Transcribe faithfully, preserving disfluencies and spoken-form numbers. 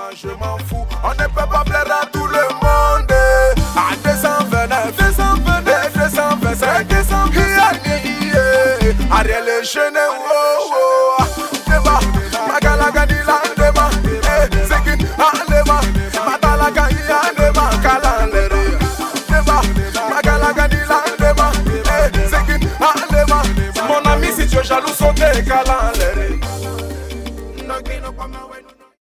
je m'en fous. On ne peut pas plaire à tout le monde. À deux cent vingt-neuf, deux cent vingt-neuf, deux cent vingt-cinq, deux cent vingt-cinq, Ariel est jeune, oh, oh.